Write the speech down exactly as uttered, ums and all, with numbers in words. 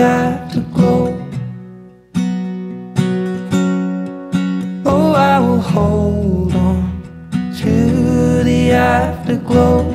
afterglow. Oh, I will hold on to the afterglow.